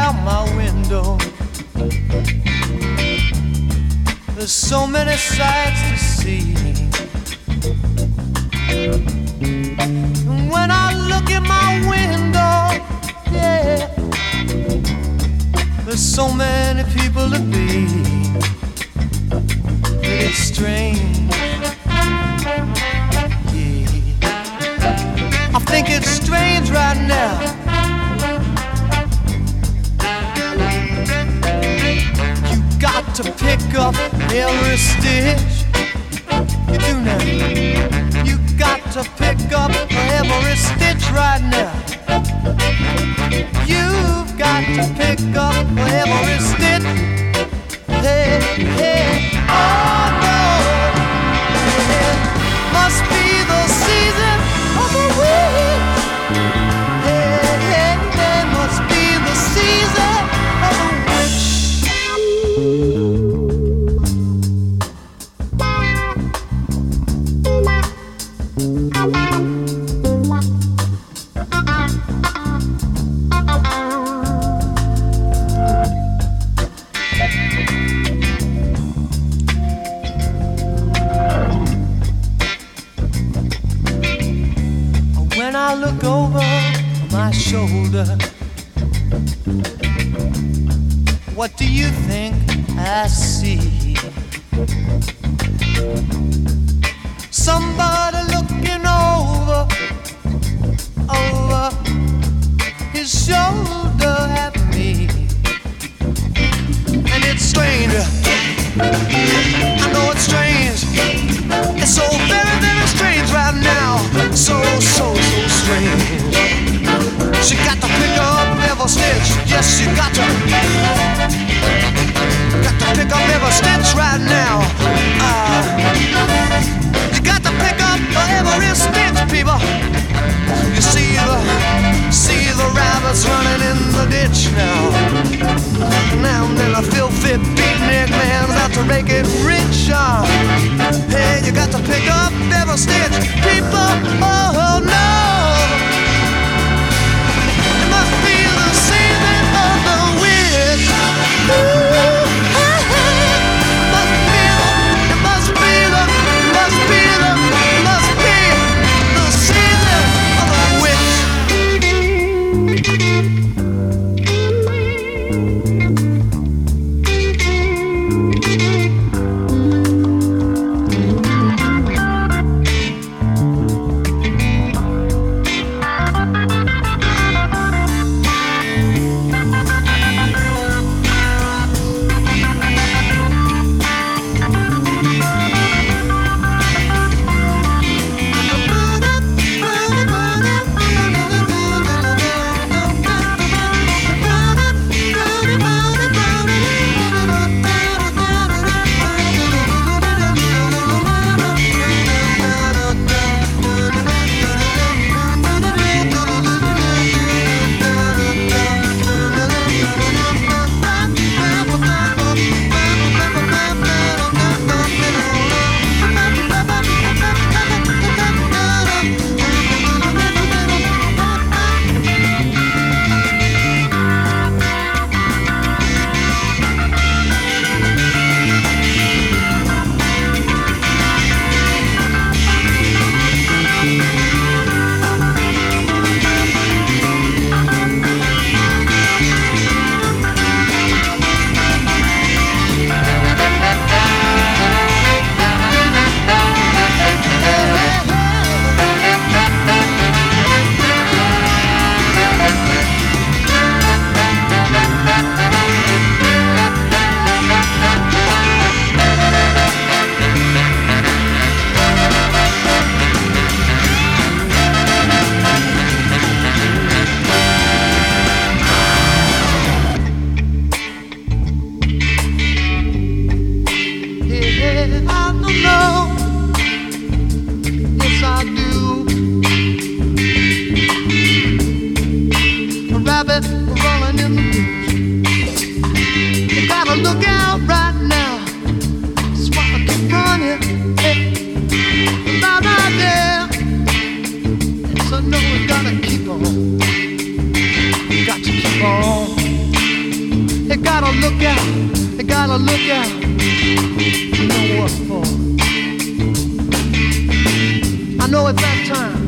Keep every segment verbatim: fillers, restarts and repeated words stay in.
out my window, there's so many sights to see. And when I look in my window, yeah, there's so many people to be. It's strange, yeah. I think it's strange right now. You got to pick up every stitch. You do now. You got to pick up every stitch right now. You've got to pick up every stitch. Hey, hey, oh no. It must be the season of the witch. Hey, hey, it must be the season of the witch. When I look over my shoulder, what do you think I see? Somebody looking over, over his shoulder at me. And it's strange, I know it's strange. It's so very, very strange right now. So, so, so strange. She got to pick up every stitch. Yes, she got to. Got to pick up every stitch right now. Uh, you got to pick up every stitch, people. You see the, see the rabbits running in the ditch now. Now and then a filthy beatnik man's out to make it rich. Uh, hey, you got to pick up every stitch, people. Oh no. It must be the season of the witch. Ooh, hey, hey. Must be the, it must be the, must be the, must be the season of the witch. gotta look out, you gotta look out. You know what for? I know it's that time.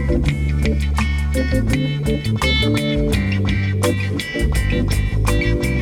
Thank you.